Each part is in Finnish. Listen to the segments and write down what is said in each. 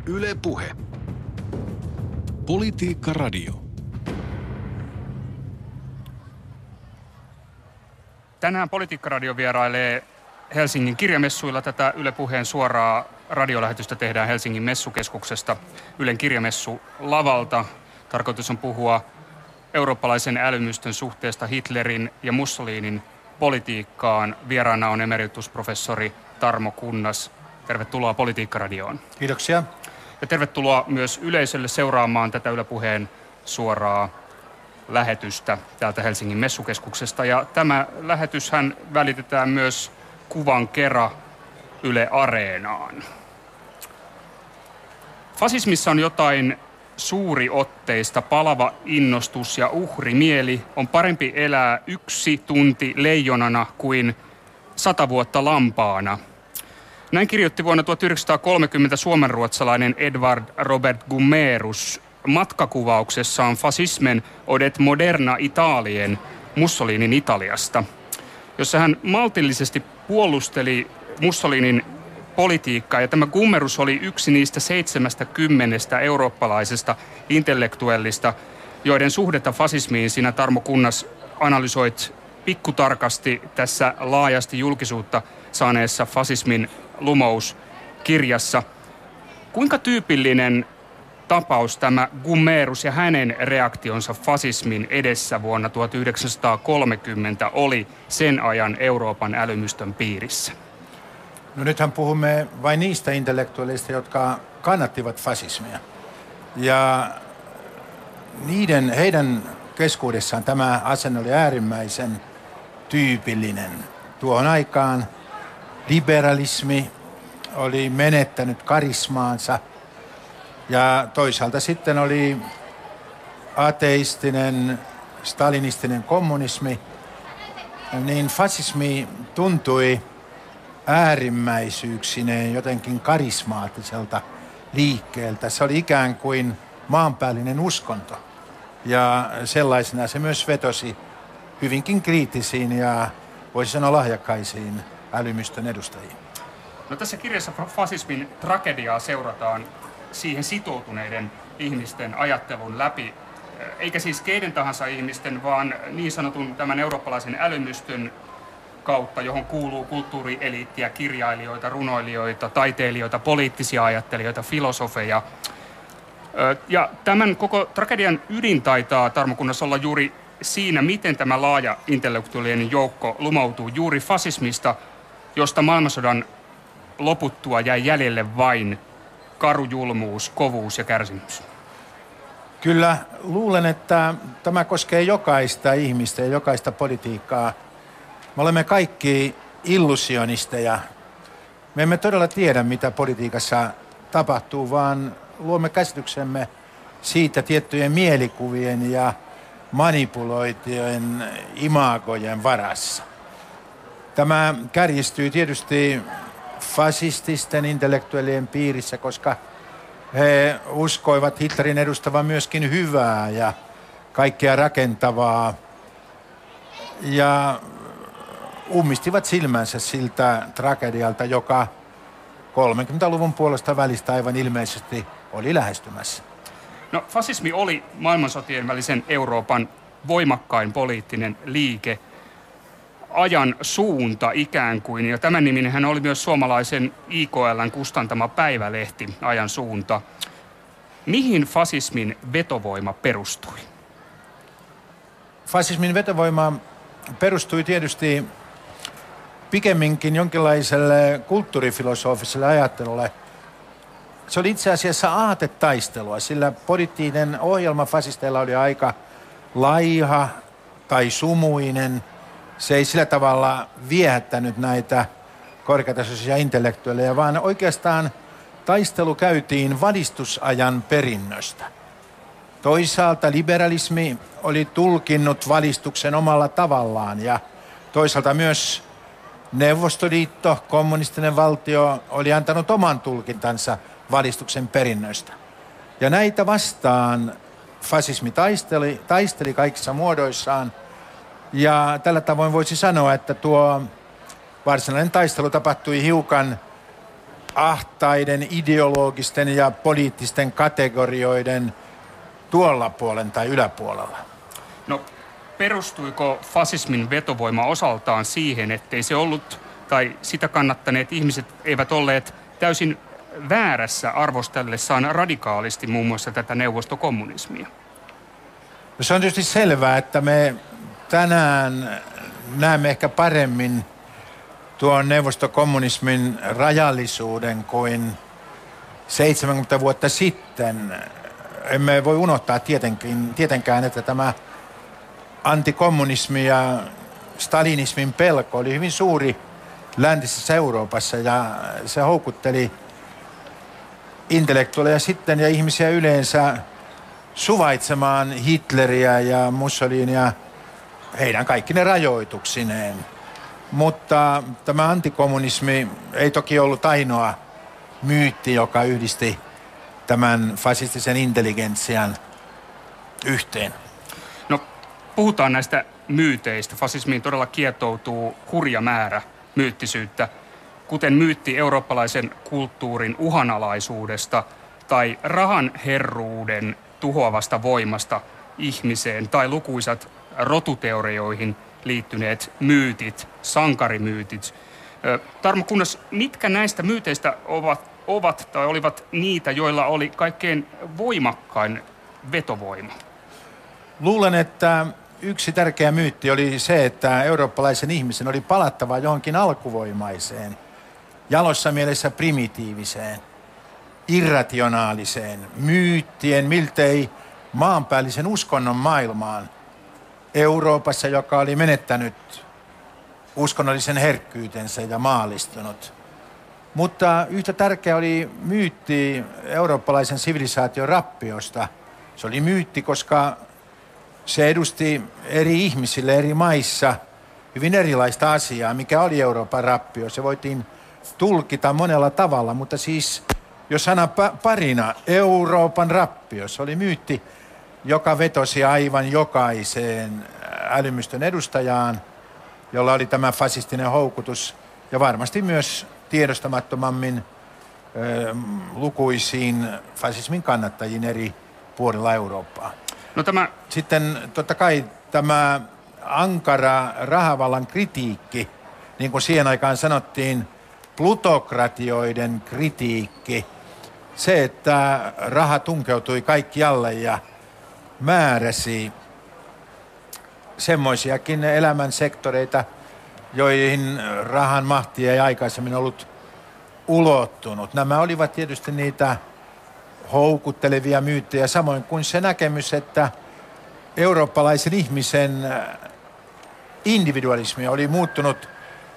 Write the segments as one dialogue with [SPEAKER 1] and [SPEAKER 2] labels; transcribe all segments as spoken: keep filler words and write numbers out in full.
[SPEAKER 1] Yle Puhe. Politiikka Radio.
[SPEAKER 2] Tänään Politiikka Radio vierailee Helsingin kirjamessuilla. Tätä Yle Puheen suoraa radiolähetystä tehdään Helsingin messukeskuksesta Ylen kirjamessu lavalta. Tarkoitus on puhua eurooppalaisen älymystön suhteesta Hitlerin ja Mussolinin politiikkaan. Vieraana on emeritusprofessori Tarmo Kunnas. Tervetuloa Politiikka Radioon.
[SPEAKER 3] Kiitoksia.
[SPEAKER 2] Ja tervetuloa myös yleisölle seuraamaan tätä Yle Puheen suoraa lähetystä täältä Helsingin messukeskuksesta. Ja tämä lähetyshän välitetään myös kuvan kera Yle Areenaan. Fasismissa on jotain suuriotteista, palava innostus ja uhrimieli. On parempi elää yksi tunti leijonana kuin sata vuotta lampaana. Näin kirjoitti vuonna tuhatyhdeksänsataakolmekymmentä suomenruotsalainen Edvard Robert Gummerus matkakuvauksessaan Fasismen od ett moderna Italien Mussolinin Italiasta, jossa hän maltillisesti puolusteli Mussolinin politiikkaa. Ja tämä Gummerus oli yksi niistä seitsemästä kymmenestä eurooppalaisesta intellektuellista, joiden suhdetta fasismiin sinä, Tarmo Kunnas, analysoit pikkutarkasti tässä laajasti julkisuutta saaneessa Fasismin lumous-kirjassa. Kuinka tyypillinen tapaus tämä Gummerus ja hänen reaktionsa fasismin edessä vuonna tuhatyhdeksänsataakolmekymmentä oli sen ajan Euroopan älymystön piirissä?
[SPEAKER 3] No nythän puhumme vain niistä intellektuaaleista, jotka kannattivat fasismia. Ja niiden, heidän keskuudessaan tämä asenne oli äärimmäisen tyypillinen. Tuohon aikaan liberalismi oli menettänyt karismaansa ja toisaalta sitten oli ateistinen, stalinistinen kommunismi, niin fasismi tuntui äärimmäisyyksineen jotenkin karismaattiselta liikkeeltä. Se oli ikään kuin maanpäällinen uskonto ja sellaisena se myös vetosi hyvinkin kriittisiin ja voisi sanoa lahjakkaisiin älymystön edustajiin.
[SPEAKER 2] No tässä kirjassa fasismin tragediaa seurataan siihen sitoutuneiden ihmisten ajattelun läpi, eikä siis keiden tahansa ihmisten, vaan niin sanotun tämän eurooppalaisen älymystön kautta, johon kuuluu kulttuurieliittiä, kirjailijoita, runoilijoita, taiteilijoita, poliittisia ajattelijoita, filosofeja. Ja tämän koko tragedian ydin taitaa, Tarmo Kunnas, olla juuri siinä, miten tämä laaja intellektuaalinen joukko lumoutuu juuri fasismista, josta maailmansodan loputtua jäi jäljelle vain karu julmuus, kovuus ja kärsimys.
[SPEAKER 3] Kyllä, luulen, että tämä koskee jokaista ihmistä ja jokaista politiikkaa. Me olemme kaikki illusionisteja. Me emme todella tiedä, mitä politiikassa tapahtuu, vaan luomme käsityksemme siitä tiettyjen mielikuvien ja manipuloitujen imagojen varassa. Tämä kärjistyy tietysti fasististen intellektuellien piirissä, koska he uskoivat Hitlerin edustavan myöskin hyvää ja kaikkea rakentavaa ja ummistivat silmänsä siltä tragedialta, joka kolmekymmentäluvun puolesta välistä aivan ilmeisesti oli lähestymässä.
[SPEAKER 2] No, fasismi oli maailmansotien välisen Euroopan voimakkain poliittinen liike, ajan suunta ikään kuin, ja tämän niminen oli myös suomalaisen I K L:n kustantama päivälehti, Ajan suunta. Mihin fasismin vetovoima perustui?
[SPEAKER 3] Fasismin vetovoima perustui tietysti pikemminkin jonkinlaiselle kulttuurifilosofiselle ajattelulle. Se oli itse asiassa aatetaistelua, sillä poliittinen ohjelma fasisteilla oli aika laiha tai sumuinen. Se ei sillä tavalla viehättänyt näitä korkeatasoisia intellektuaaleja, vaan oikeastaan taistelu käytiin valistusajan perinnöstä. Toisaalta liberalismi oli tulkinnut valistuksen omalla tavallaan ja toisaalta myös Neuvostoliitto, kommunistinen valtio, oli antanut oman tulkintansa valistuksen perinnöstä. Ja näitä vastaan fasismi taisteli, taisteli kaikissa muodoissaan. Ja tällä tavoin voisi sanoa, että tuo varsinainen taistelu tapahtui hiukan ahtaiden ideologisten ja poliittisten kategorioiden tuolla puolen tai yläpuolella?
[SPEAKER 2] No, perustuiko fasismin vetovoima osaltaan siihen, ettei se ollut tai sitä kannattaneet ihmiset eivät olleet täysin väärässä arvostellessaan radikaalisti muun muassa tätä neuvostokommunismia?
[SPEAKER 3] No se on tietysti selvää, että me tänään näemme ehkä paremmin tuon neuvostokommunismin rajallisuuden kuin seitsemänkymmentä vuotta sitten. Emme voi unohtaa tietenkin, tietenkään, että tämä antikommunismi ja stalinismin pelko oli hyvin suuri läntisessä Euroopassa ja se houkutteli intellektuaaleja sitten ja ihmisiä yleensä suvaitsemaan Hitleriä ja Mussolinia heidän kaikki ne rajoituksineen. Mutta tämä antikommunismi ei toki ollut ainoa myytti, joka yhdisti tämän fasistisen intelligentsian yhteen.
[SPEAKER 2] No, puhutaan näistä myyteistä. Fasismiin todella kietoutuu hurja määrä myyttisyyttä, kuten myytti eurooppalaisen kulttuurin uhanalaisuudesta tai rahan herruuden tuhoavasta voimasta ihmiseen tai lukuisat rotuteorioihin liittyneet myytit, sankarimyytit. Tarmo Kunnas, mitkä näistä myyteistä ovat, ovat tai olivat niitä, joilla oli kaikkein voimakkain vetovoima?
[SPEAKER 3] Luulen, että yksi tärkeä myytti oli se, että eurooppalaisen ihmisen oli palattava johonkin alkuvoimaiseen, jalossa mielessä primitiiviseen, irrationaaliseen, myyttien, miltei maanpäällisen uskonnon maailmaan Euroopassa, joka oli menettänyt uskonnollisen herkkyytensä ja maallistunut. Mutta yhtä tärkeä oli myytti eurooppalaisen sivilisaation rappiosta. Se oli myytti, koska se edusti eri ihmisille eri maissa hyvin erilaista asiaa, mikä oli Euroopan rappio. Se voitiin tulkita monella tavalla, mutta siis jos sana parina Euroopan rappio, se oli myytti, joka vetosi aivan jokaiseen älymystön edustajaan, jolla oli tämä fasistinen houkutus ja varmasti myös tiedostamattomammin ö, lukuisiin fasismin kannattajiin eri puolilla Eurooppaa.
[SPEAKER 2] No tämä...
[SPEAKER 3] Sitten totta kai tämä ankara rahavallan kritiikki, niin kuin siihen aikaan sanottiin, plutokratioiden kritiikki, se, että raha tunkeutui kaikkialle ja määräsi semmoisiakin elämän sektoreita, joihin rahan mahti ei aikaisemmin ollut ulottunut. Nämä olivat tietysti niitä houkuttelevia myyttejä, samoin kuin se näkemys, että eurooppalaisen ihmisen individualismi oli muuttunut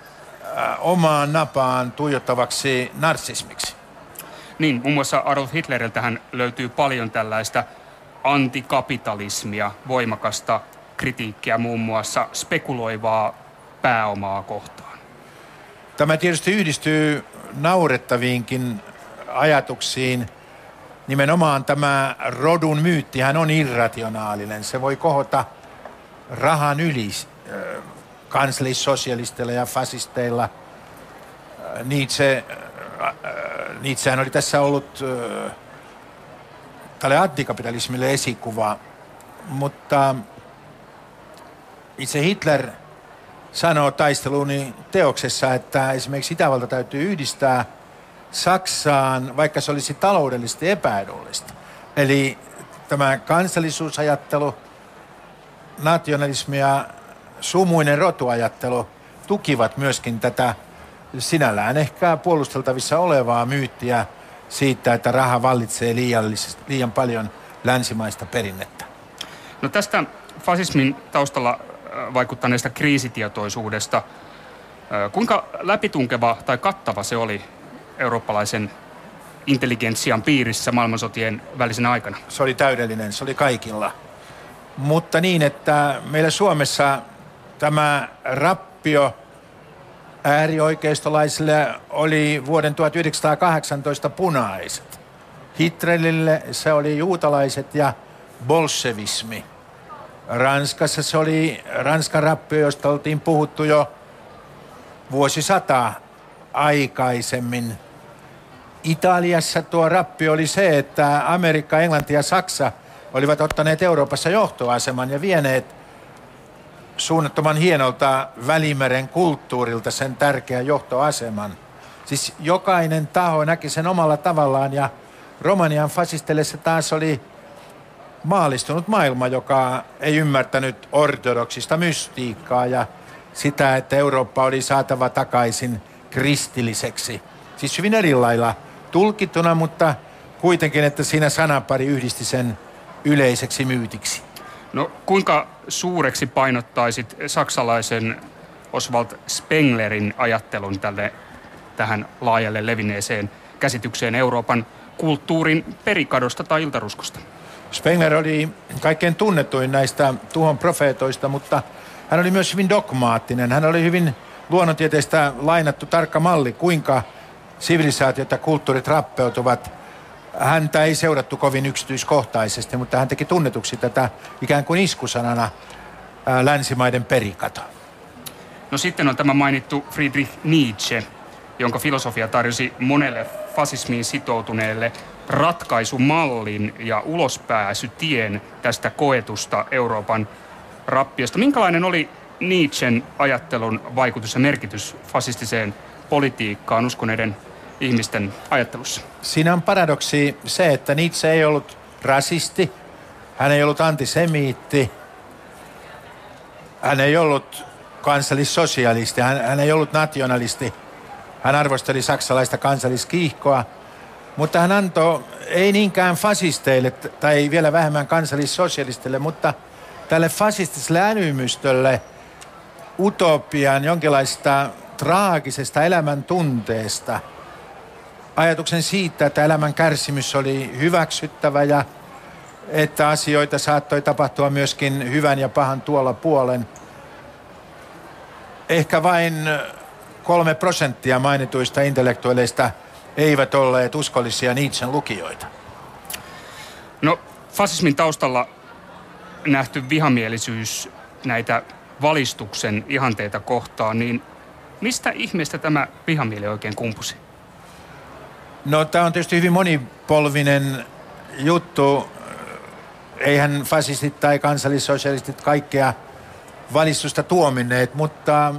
[SPEAKER 3] omaan napaan tuijottavaksi narsismiksi.
[SPEAKER 2] Niin, muun muassa Adolf Hitleriltähän löytyy paljon tällaista antikapitalismia, voimakasta kritiikkiä muun muassa spekuloivaa pääomaa kohtaan.
[SPEAKER 3] Tämä tietysti yhdistyy naurettaviinkin ajatuksiin. Nimenomaan tämä rodun myyttihän on irrationaalinen. Se voi kohota rahan yli kansallissosialisteilla ja fasisteilla. Nietzsche, Nietzschehän oli tässä ollut tälle antikapitalismille esikuva, mutta itse Hitler sanoo taisteluni teoksessa, että esimerkiksi Itävalta täytyy yhdistää Saksaan, vaikka se olisi taloudellisesti epäedullista. Eli tämä kansallisuusajattelu, nationalismi ja sumuinen rotuajattelu tukivat myöskin tätä sinällään ehkä puolusteltavissa olevaa myyttiä siitä, että raha vallitsee liian paljon länsimaista perinnettä.
[SPEAKER 2] No tästä fasismin taustalla vaikuttaneesta kriisitietoisuudesta, kuinka läpitunkeva tai kattava se oli eurooppalaisen intelligentsian piirissä maailmansotien välisenä aikana?
[SPEAKER 3] Se oli täydellinen, se oli kaikilla. Mutta niin, että meillä Suomessa tämä rappio äärioikeistolaisille oli vuoden tuhatyhdeksänsataakahdeksantoista punaiset. Hitlerille se oli juutalaiset ja bolshevismi. Ranskassa se oli Ranskan rappio, josta oltiin puhuttu jo vuosisata aikaisemmin. Italiassa tuo rappio oli se, että Amerikka, Englanti ja Saksa olivat ottaneet Euroopassa johtoaseman ja vieneet suunnattoman hienolta Välimeren kulttuurilta sen tärkeän johtoaseman. Siis jokainen taho näki sen omalla tavallaan ja Romanian fasisteille se taas oli maallistunut maailma, joka ei ymmärtänyt ortodoksista mystiikkaa ja sitä, että Eurooppa oli saatava takaisin kristilliseksi. Siis hyvin eri lailla tulkittuna, mutta kuitenkin, että siinä sanapari yhdisti sen yleiseksi myytiksi.
[SPEAKER 2] No kuinka suureksi painottaisit saksalaisen Oswald Spenglerin ajattelun tälle, tähän laajalle levinneeseen käsitykseen Euroopan kulttuurin perikadosta tai iltaruskosta?
[SPEAKER 3] Spengler oli kaikkein tunnetuin näistä tuhon profeetoista, mutta hän oli myös hyvin dogmaattinen. Hän oli hyvin luonnontieteestä lainattu tarkka malli, kuinka sivilisaatiot ja kulttuurit rappeutuvat. Häntä ei seurattu kovin yksityiskohtaisesti, mutta hän teki tunnetuksi tätä ikään kuin iskusanana ää, länsimaiden perikato.
[SPEAKER 2] No sitten on tämä mainittu Friedrich Nietzsche, jonka filosofia tarjosi monelle fasismiin sitoutuneelle ratkaisumallin ja ulospääsytien tästä koetusta Euroopan rappiosta. Minkälainen oli Nietzschen ajattelun vaikutus ja merkitys fasistiseen politiikkaan uskoneiden ihmisten ajattelussa?
[SPEAKER 3] Siinä on paradoksi se, että Nietzsche ei ollut rasisti, hän ei ollut antisemiitti, hän ei ollut kansallissosialisti, hän, hän ei ollut nationalisti, hän arvosteli saksalaista kansalliskiihkoa, mutta hän antoi ei niinkään fasisteille tai vielä vähemmän kansallissosialistille, mutta tälle fasistiselle älymystölle utopian jonkinlaista traagisesta elämäntunteesta. Ajatuksen siitä, että elämän kärsimys oli hyväksyttävä ja että asioita saattoi tapahtua myöskin hyvän ja pahan tuolla puolen. Ehkä vain kolme prosenttia mainituista intellektuelleista eivät olleet uskollisia Nietzschen lukijoita.
[SPEAKER 2] No, fasismin taustalla nähty vihamielisyys näitä valistuksen ihanteita kohtaan, niin mistä ihmeestä tämä vihamieli oikein kumpusi?
[SPEAKER 3] No, tämä on tietysti hyvin monipolvinen juttu. Eihän fasistit tai kansallissosialistit kaikkea valistusta tuominneet, mutta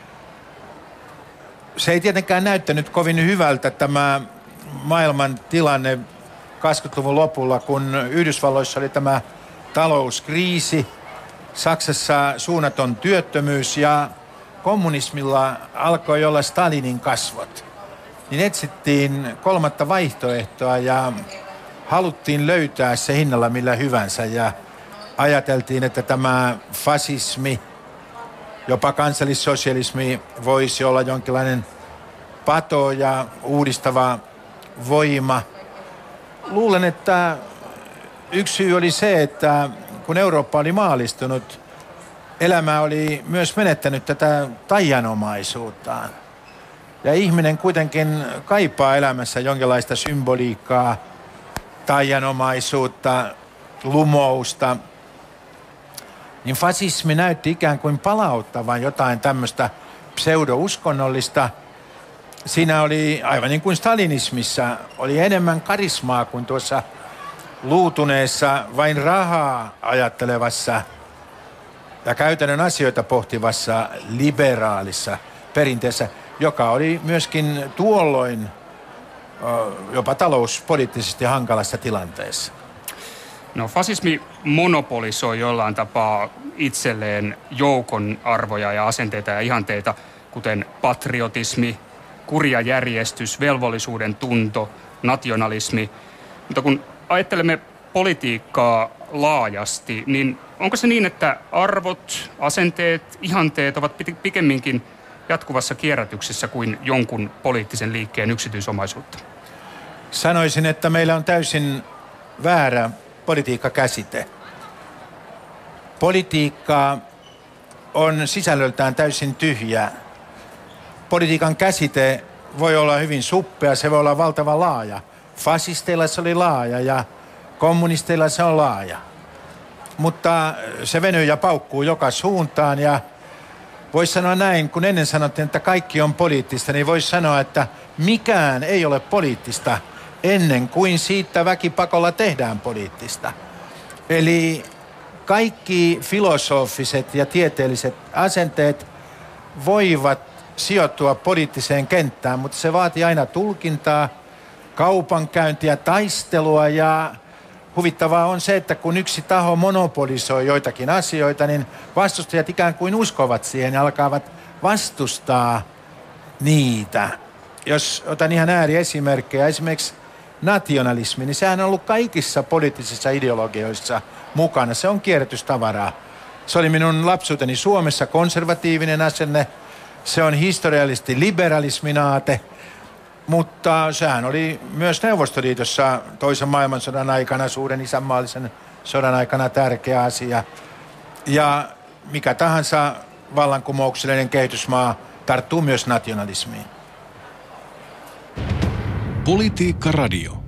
[SPEAKER 3] se ei tietenkään näyttänyt kovin hyvältä tämä maailman tilanne kaksikymmentäluvun lopulla, kun Yhdysvalloissa oli tämä talouskriisi, Saksassa suunnaton työttömyys ja kommunismilla alkoi olla Stalinin kasvot. Niin etsittiin kolmatta vaihtoehtoa ja haluttiin löytää se hinnalla millä hyvänsä ja ajateltiin, että tämä fasismi, jopa kansallissosialismi voisi olla jonkinlainen pato ja uudistava voima. Luulen, että yksi syy oli se, että kun Eurooppa oli maallistunut, elämä oli myös menettänyt tätä taianomaisuuttaan. Ja ihminen kuitenkin kaipaa elämässä jonkinlaista symboliikkaa, taianomaisuutta, lumousta. Niin fasismi näytti ikään kuin palauttavan jotain tämmöistä pseudo-uskonnollista. Siinä oli, aivan niin kuin stalinismissa, oli enemmän karismaa kuin tuossa luutuneessa, vain rahaa ajattelevassa ja käytännön asioita pohtivassa liberaalissa perinteessä, joka oli myöskin tuolloin jopa talouspoliittisesti hankalassa tilanteessa.
[SPEAKER 2] No, fasismi monopolisoi jollain tapaa itselleen joukon arvoja ja asenteita ja ihanteita, kuten patriotismi, kurja järjestys, velvollisuuden tunto, nationalismi. Mutta kun ajattelemme politiikkaa laajasti, niin onko se niin, että arvot, asenteet, ihanteet ovat pikemminkin jatkuvassa kierrätyksessä kuin jonkun poliittisen liikkeen yksityisomaisuutta?
[SPEAKER 3] Sanoisin, että meillä on täysin väärä politiikkakäsite. Politiikka on sisällöltään täysin tyhjä. Politiikan käsite voi olla hyvin suppea, se voi olla valtavan laaja. Fasisteilla se oli laaja ja kommunisteilla se on laaja. Mutta se venyy ja paukkuu joka suuntaan ja voisi sanoa näin, kun ennen sanottiin, että kaikki on poliittista, niin voisi sanoa, että mikään ei ole poliittista ennen kuin siitä väkipakolla tehdään poliittista. Eli kaikki filosofiset ja tieteelliset asenteet voivat sijoittua poliittiseen kenttään, mutta se vaatii aina tulkintaa, kaupankäyntiä, taistelua ja huvittavaa on se, että kun yksi taho monopolisoi joitakin asioita, niin vastustajat ikään kuin uskovat siihen ja alkavat vastustaa niitä. Jos otan ihan ääriesimerkkejä, esimerkiksi nationalismi, niin sehän on ollut kaikissa poliittisissa ideologioissa mukana. Se on kierrätystavaraa. Se oli minun lapsuuteni Suomessa konservatiivinen asenne. Se on historiallisesti liberalismin aate. Mutta sehän oli myös Neuvostoliitossa toisen maailmansodan aikana, suuren isänmaallisen sodan aikana tärkeä asia. Ja mikä tahansa vallankumouksellinen kehitysmaa tarttuu myös nationalismiin.
[SPEAKER 1] Politiikka Radio.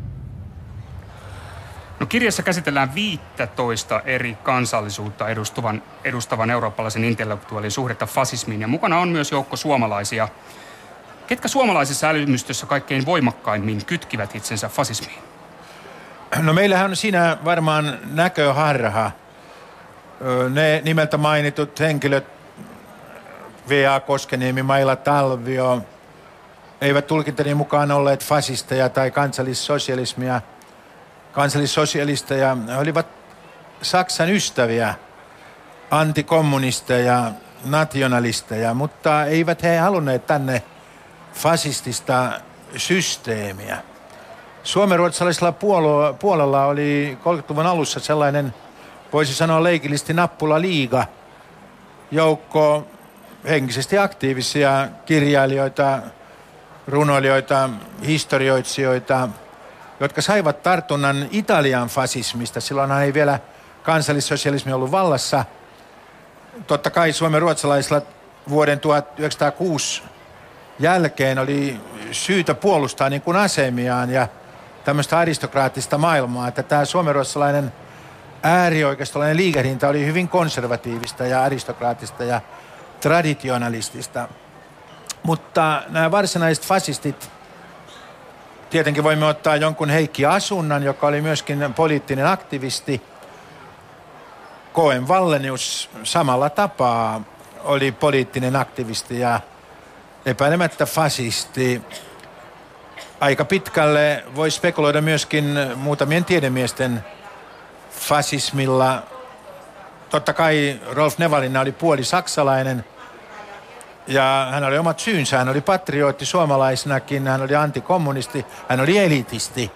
[SPEAKER 2] No, kirjassa käsitellään viittätoista eri kansallisuutta edustavan, edustavan eurooppalaisen intellektuaalin suhdetta fasismiin. Ja mukana on myös joukko suomalaisia. Ketkä suomalaisessa älymystössä kaikkein voimakkaimmin kytkivät itsensä fasismiin?
[SPEAKER 3] No meillähän on siinä varmaan näköharha. Ne nimeltä mainitut henkilöt, V A Koskeniemi, Maila Talvio, eivät tulkintani mukaan olleet fasisteja tai kansallissosialismia. Kansallissosialisteja olivat Saksan ystäviä, antikommunisteja, nationalisteja, mutta eivät he halunneet tänne fasistista systeemiä. Suomenruotsalaisella puolella oli kolmekymmentäluvun alussa sellainen, voisi sanoa leikillisesti nappulaliiga, joukko henkisesti aktiivisia kirjailijoita, runoilijoita, historioitsijoita, jotka saivat tartunnan Italian fasismista. Silloinhan ei vielä kansallissosialismi ollut vallassa. Totta kai suomenruotsalaisilla vuoden tuhatyhdeksänsataakuusi jälkeen oli syytä puolustaa niin kuin asemiaan ja tämmöistä aristokraattista maailmaa, että tämä suomenruotsalainen äärioikeistolainen liikehdintä oli hyvin konservatiivista ja aristokraattista ja traditionalistista. Mutta nämä varsinaiset fasistit, tietenkin voimme ottaa jonkun Heikki Asunnan, joka oli myöskin poliittinen aktivisti. Cohen Wallenius samalla tapaa oli poliittinen aktivisti ja epäilemättä fasisti. Aika pitkälle voi spekuloida myöskin muutamien tiedemiesten fasismilla. Totta kai Rolf Nevalinna oli puoli saksalainen ja hän oli omat syynsä. Hän oli patriotti suomalaisnakin, hän oli antikommunisti, hän oli elitisti.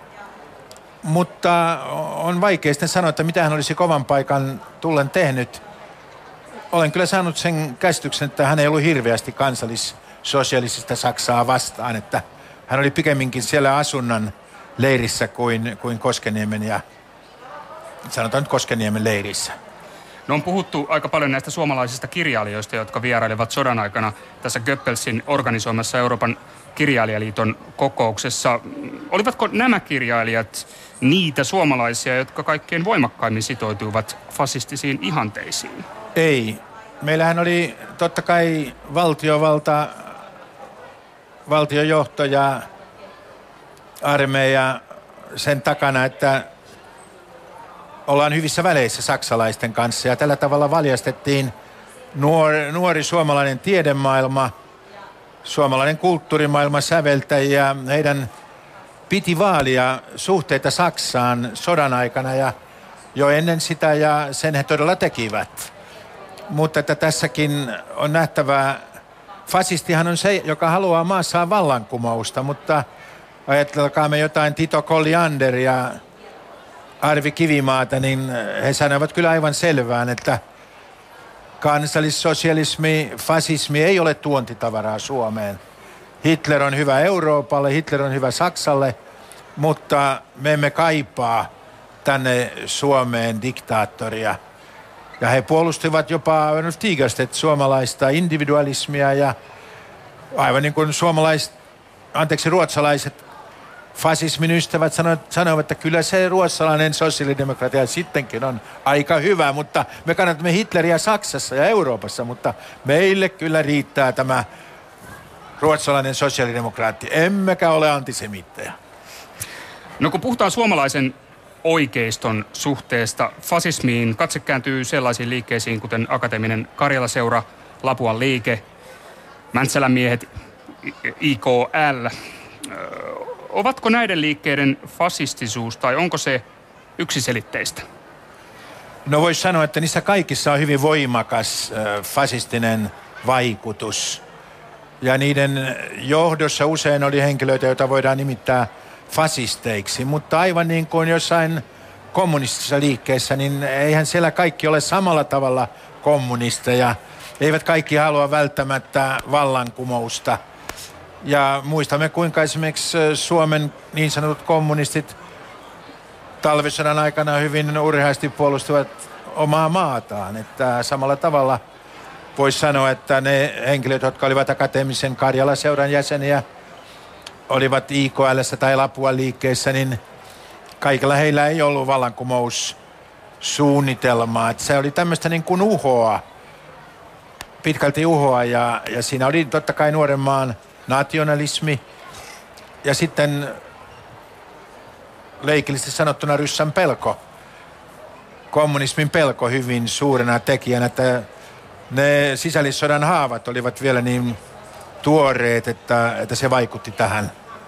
[SPEAKER 3] Mutta on vaikea sitten sanoa, että mitä hän olisi kovan paikan tullen tehnyt. Olen kyllä saanut sen käsityksen, että hän ei ollut hirveästi kansallissosialistista Saksaa vastaan, että hän oli pikemminkin siellä Asunnan leirissä kuin, kuin Koskeniemen ja sanotaan nyt Koskeniemen leirissä.
[SPEAKER 2] No, on puhuttu aika paljon näistä suomalaisista kirjailijoista, jotka vierailivat sodan aikana tässä Goebbelsin organisoimassa Euroopan kirjailijaliiton kokouksessa. Olivatko nämä kirjailijat niitä suomalaisia, jotka kaikkein voimakkaimmin sitoutuivat fasistisiin ihanteisiin?
[SPEAKER 3] Ei. Meillähän oli totta kai valtiovalta, valtiojohto ja armeija sen takana, että ollaan hyvissä väleissä saksalaisten kanssa ja tällä tavalla valjastettiin nuori, nuori suomalainen tiedemaailma, suomalainen kulttuurimaailma, säveltäjiä. Heidän piti vaalia suhteita Saksaan sodan aikana ja jo ennen sitä ja sen he todella tekivät. Mutta että tässäkin on nähtävää, fasistihan on se, joka haluaa maassaan vallankumousta, mutta ajatelkaamme jotain Tito Colliander ja Arvi Kivimaata, niin he sanovat kyllä aivan selvään, että kansallissosialismi, fasismi ei ole tuontitavaraa Suomeen. Hitler on hyvä Euroopalle, Hitler on hyvä Saksalle, mutta me emme kaipaa tänne Suomeen diktaattoria. Ja he puolustivat jopa Ernst Tigerstedt suomalaista individualismia ja aivan niin kuin suomalaiset, anteeksi ruotsalaiset fasismin ystävät sanoivat, että kyllä se ruotsalainen sosiaalidemokratia sittenkin on aika hyvä, mutta me kannatamme Hitleriä Saksassa ja Euroopassa, mutta meille kyllä riittää tämä ruotsalainen sosiaalidemokraatti. Emmekä ole antisemittejä.
[SPEAKER 2] No kun puhutaan suomalaisen oikeiston suhteesta fasismiin, katse kääntyy sellaisiin liikkeisiin kuten Akateeminen Karjala-seura, Lapuan liike, Mäntsälän miehet, I K L. Ovatko näiden liikkeiden fasistisuus tai onko se yksiselitteistä?
[SPEAKER 3] No voisi sanoa, että niissä kaikissa on hyvin voimakas fasistinen vaikutus. Ja niiden johdossa usein oli henkilöitä, joita voidaan nimittää fasisteiksi. Mutta aivan niin kuin jossain kommunistisessa liikkeessä, niin eihän siellä kaikki ole samalla tavalla kommunisteja. Eivät kaikki halua välttämättä vallankumousta. Ja muistamme, kuinka esimerkiksi Suomen niin sanotut kommunistit talvisodan aikana hyvin urheasti puolustivat omaa maataan. Että samalla tavalla voisi sanoa, että ne henkilöt, jotka olivat Akateemisen Karjala-seuran jäseniä, olivat I K L:ssä tai Lapuan liikkeessä, niin kaikilla heillä ei ollut vallankumoussuunnitelmaa. Että se oli tämmöistä niin kuin uhoa, pitkälti uhoa, ja, ja siinä oli totta kai nuoren maan nationalismi ja sitten leikillisesti sanottuna ryssän pelko, kommunismin pelko hyvin suurena tekijänä, että ne sisällissodan haavat olivat vielä niin tuoreet, että, että se vaikutti tähän.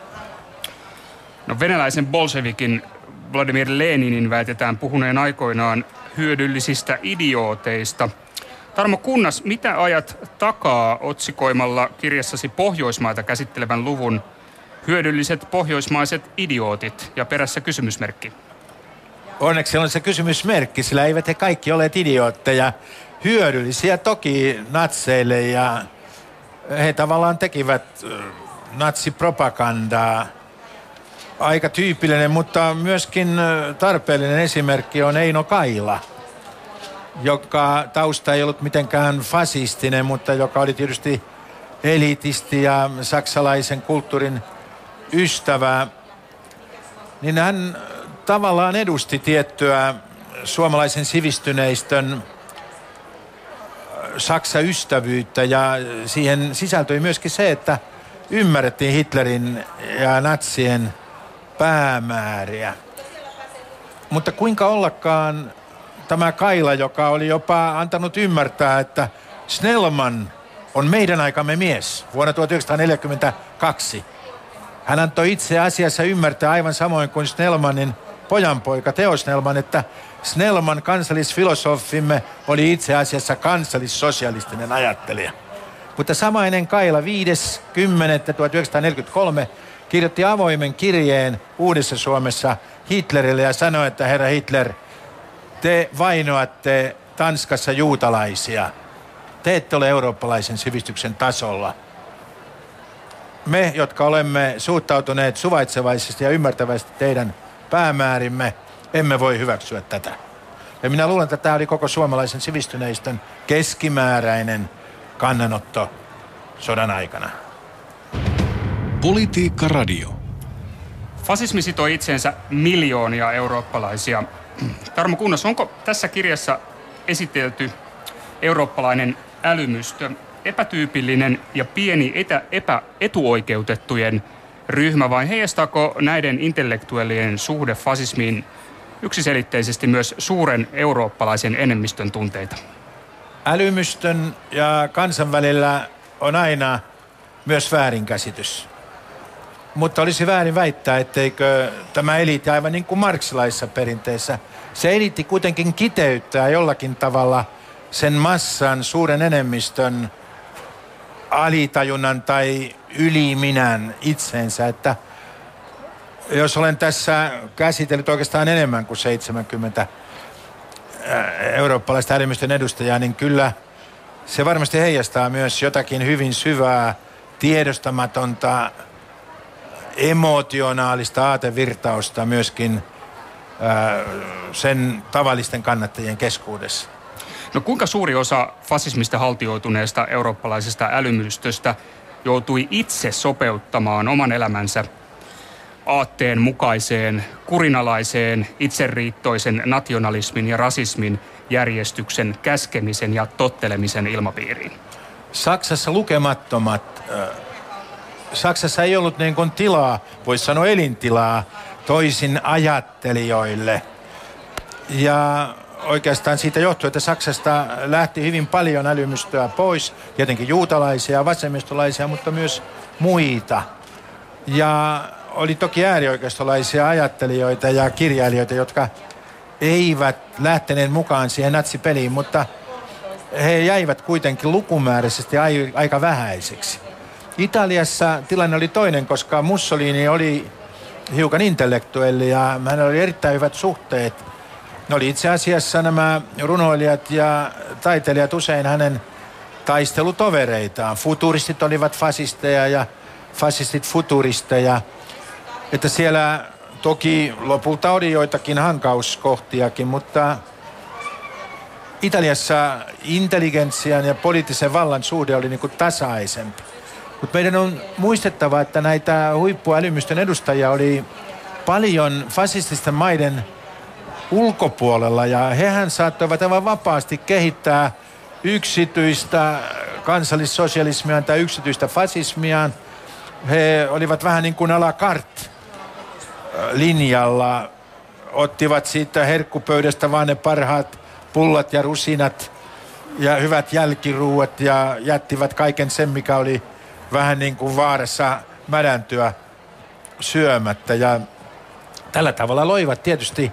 [SPEAKER 2] No venäläisen bolshevikin Vladimir Leninin väitetään puhuneen aikoinaan hyödyllisistä idiooteista. Tarmo Kunnas, mitä ajat takaa otsikoimalla kirjassasi Pohjoismaita käsittelevän luvun hyödylliset pohjoismaiset idiootit ja perässä kysymysmerkki?
[SPEAKER 3] Onneksi on se kysymysmerkki, sillä eivät he kaikki olleet idiootteja. Hyödyllisiä toki natseille ja he tavallaan tekivät natsipropagandaa. Aika tyypillinen, mutta myöskin tarpeellinen esimerkki on Eino Kaila, joka tausta ei ollut mitenkään fasistinen, mutta joka oli tietysti elitisti ja saksalaisen kulttuurin ystävä. Niin hän tavallaan edusti tiettyä suomalaisen sivistyneistön Saksa-ystävyyttä ja siihen sisältyi myöskin se, että ymmärrettiin Hitlerin ja natsien päämääriä. Mutta kuinka ollakaan tämä Kaila, joka oli jopa antanut ymmärtää, että Snellman on meidän aikamme mies vuonna tuhatyhdeksänsataaneljäkymmentäkaksi. Hän antoi itse asiassa ymmärtää aivan samoin kuin Snellmanin pojanpoika Teo Snellman, että Snellman, kansallisfilosofimme, oli itse asiassa kansallissosialistinen ajattelija. Mutta samainen Kaila viides kymmenettä tuhatyhdeksänsataaneljäkymmentäkolme kirjoitti avoimen kirjeen Uudessa Suomessa Hitlerille ja sanoi, että herra Hitler, te vainoatte Tanskassa juutalaisia. Te ette ole eurooppalaisen sivistyksen tasolla. Me, jotka olemme suhtautuneet suvaitsevaisesti ja ymmärtävästi teidän päämäärimme, emme voi hyväksyä tätä. Ja minä luulen, että tämä oli koko suomalaisen sivistyneistön keskimääräinen kannanotto sodan aikana.
[SPEAKER 1] Politiikka Radio.
[SPEAKER 2] Fasismi sitoi itseensä miljoonia eurooppalaisia. Tarmo Kunnas, onko tässä kirjassa esitelty eurooppalainen älymystö epätyypillinen ja pieni etä, epä, etuoikeutettujen ryhmä, vai heijastaako näiden intellektuellien suhde fasismiin yksiselitteisesti myös suuren eurooppalaisen enemmistön tunteita?
[SPEAKER 3] Älymystön ja kansan välillä on aina myös väärinkäsitys. Mutta olisi väärin väittää, etteikö tämä eliitti, aivan niin kuin marxilaisessa perinteessä, se eliitti kuitenkin kiteyttää jollakin tavalla sen massan, suuren enemmistön alitajunnan tai yliminän itseensä. Että jos olen tässä käsitellyt oikeastaan enemmän kuin seitsemänkymmentä eurooppalaista älymystön edustajaa, niin kyllä se varmasti heijastaa myös jotakin hyvin syvää, tiedostamatonta, emotionaalista aatevirtausta myöskin ää, sen tavallisten kannattajien keskuudessa.
[SPEAKER 2] No kuinka suuri osa fasismista haltioituneesta eurooppalaisesta älymystöstä joutui itse sopeuttamaan oman elämänsä aatteen mukaiseen, kurinalaiseen, itseriittoisen nationalismin ja rasismin järjestyksen käskemisen ja tottelemisen ilmapiiriin?
[SPEAKER 3] Saksassa lukemattomat. Saksassa ei ollut niin kuin tilaa, voisi sanoa elintilaa, toisin ajattelijoille. Ja oikeastaan siitä johtui, että Saksasta lähti hyvin paljon älymystöä pois, tietenkin juutalaisia, vasemmistolaisia, mutta myös muita. Ja oli toki äärioikeistolaisia ajattelijoita ja kirjailijoita, jotka eivät lähteneet mukaan siihen natsipeliin, mutta he jäivät kuitenkin lukumääräisesti aika vähäiseksi. Italiassa tilanne oli toinen, koska Mussolini oli hiukan intellektuelli ja hänellä oli erittäin hyvät suhteet. Ne oli itse asiassa nämä runoilijat ja taiteilijat usein hänen taistelutovereitaan. Futuristit olivat fasisteja ja fasistit futuristeja. Että siellä toki lopulta oli joitakin hankauskohtiakin, mutta Italiassa intelligentsian ja poliittisen vallan suhde oli niin kuin tasaisempi. Mutta meidän on muistettava, että näitä huippuälymystön edustajia oli paljon fasististen maiden ulkopuolella ja hehän saattoivat aivan vapaasti kehittää yksityistä kansallissosialismiaan tai yksityistä fasismiaan. He olivat vähän niin kuin à la carte linjalla, ottivat siitä herkkupöydästä vaan ne parhaat pullat ja rusinat ja hyvät jälkiruuat ja jättivät kaiken sen, mikä oli vähän niin kuin vaarassa mädäntyä syömättä. Ja tällä tavalla loivat tietysti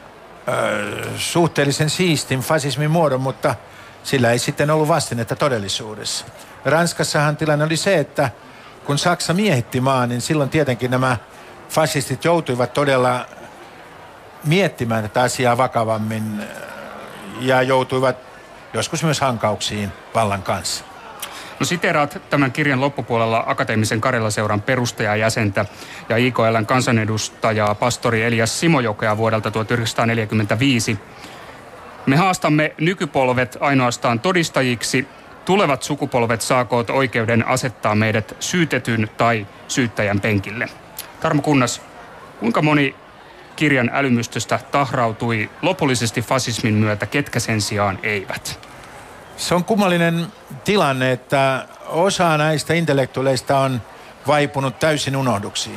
[SPEAKER 3] ö, suhteellisen siistin fasismin muodon, mutta sillä ei sitten ollut vastinetta todellisuudessa. Ranskassahan tilanne oli se, että kun Saksa miehitti maan, niin silloin tietenkin nämä fasistit joutuivat todella miettimään tätä asiaa vakavammin ja joutuivat joskus myös hankauksiin vallan kanssa.
[SPEAKER 2] No siteeraat tämän kirjan loppupuolella Akateemisen Karjalaseuran perustajajäsentä ja I K L:n kansanedustajaa pastori Elias Simojokea vuodelta tuhatyhdeksänsataaneljäkymmentäviisi. Me haastamme nykypolvet ainoastaan todistajiksi. Tulevat sukupolvet saakoot oikeuden asettaa meidät syytetyn tai syyttäjän penkille. Tarmo Kunnas, kuinka moni kirjan älymystöstä tahrautui lopullisesti fasismin myötä, ketkä sen sijaan eivät?
[SPEAKER 3] Se on kummallinen tilanne, että osa näistä intellektuaaleista on vaipunut täysin unohduksiin.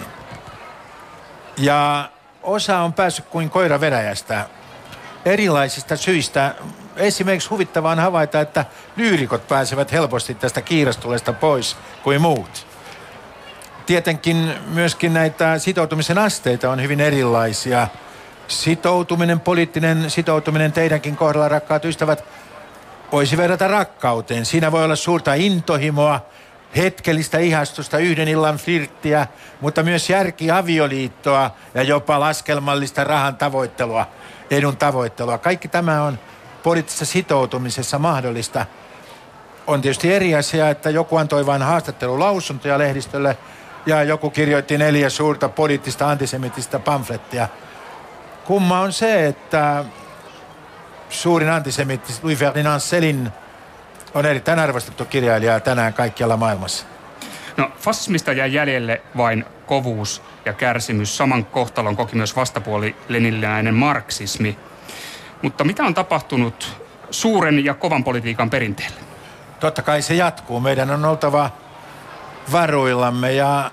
[SPEAKER 3] Ja osa on päässyt kuin koira veräjästä erilaisista syistä. Esimerkiksi huvittavaa on havaita, että lyyrikot pääsevät helposti tästä kiirastuleesta pois kuin muut. Tietenkin myöskin näitä sitoutumisen asteita on hyvin erilaisia. Sitoutuminen, poliittinen sitoutuminen teidänkin kohdalla, rakkaat ystävät, voisi verrata rakkauteen. Siinä voi olla suurta intohimoa, hetkellistä ihastusta, yhden illan flirttiä, mutta myös järkiavioliittoa ja jopa laskelmallista rahan tavoittelua, edun tavoittelua. Kaikki tämä on poliittisessa sitoutumisessa mahdollista. On tietysti eri asia, että joku antoi vain haastattelulausuntoja lehdistölle ja joku kirjoitti neljä suurta poliittista antisemitistä pamflettia. Kumma on se, että suurin antisemitti Louis Ferdinand Céline on erittäin arvostettu kirjailija tänään kaikkialla maailmassa.
[SPEAKER 2] No, fasismista jäi jäljelle vain kovuus ja kärsimys. Saman kohtalon koki myös vastapuoli leniniläinen marksismi. Mutta mitä on tapahtunut suuren ja kovan politiikan perinteelle?
[SPEAKER 3] Totta kai se jatkuu. Meidän on oltava varuillamme ja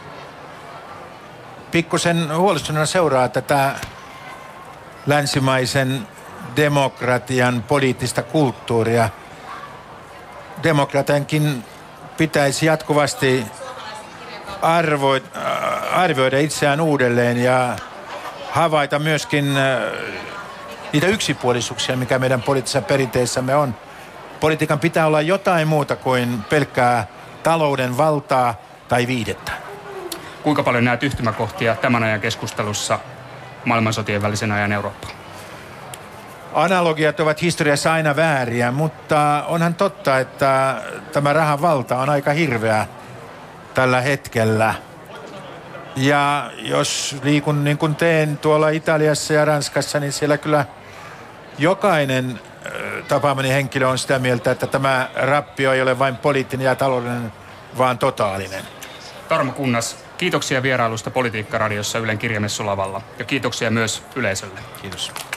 [SPEAKER 3] pikkusen huolestuneena seuraa tätä länsimaisen demokratian poliittista kulttuuria. Demokratiankin pitäisi jatkuvasti arvo, arvioida itseään uudelleen ja havaita myöskin niitä yksipuolisuuksia, mikä meidän poliittisessa perinteissämme on. Politiikan pitää olla jotain muuta kuin pelkkää talouden valtaa tai viihdettä.
[SPEAKER 2] Kuinka paljon näet yhtymäkohtia tämän ajan keskustelussa maailmansotien välisen ajan Eurooppaan?
[SPEAKER 3] Analogiat ovat historiassa aina vääriä, mutta onhan totta, että tämä rahan valta on aika hirveä tällä hetkellä. Ja jos liikun niin kuin teen tuolla Italiassa ja Ranskassa, niin siellä kyllä jokainen tapaamani henkilö on sitä mieltä, että tämä rappio ei ole vain poliittinen ja taloudellinen, vaan totaalinen.
[SPEAKER 2] Tarmo Kunnas, Kiitoksia vierailusta Politiikka-radiossa Ylen kirjamessulavalla ja kiitoksia myös yleisölle.
[SPEAKER 3] Kiitos.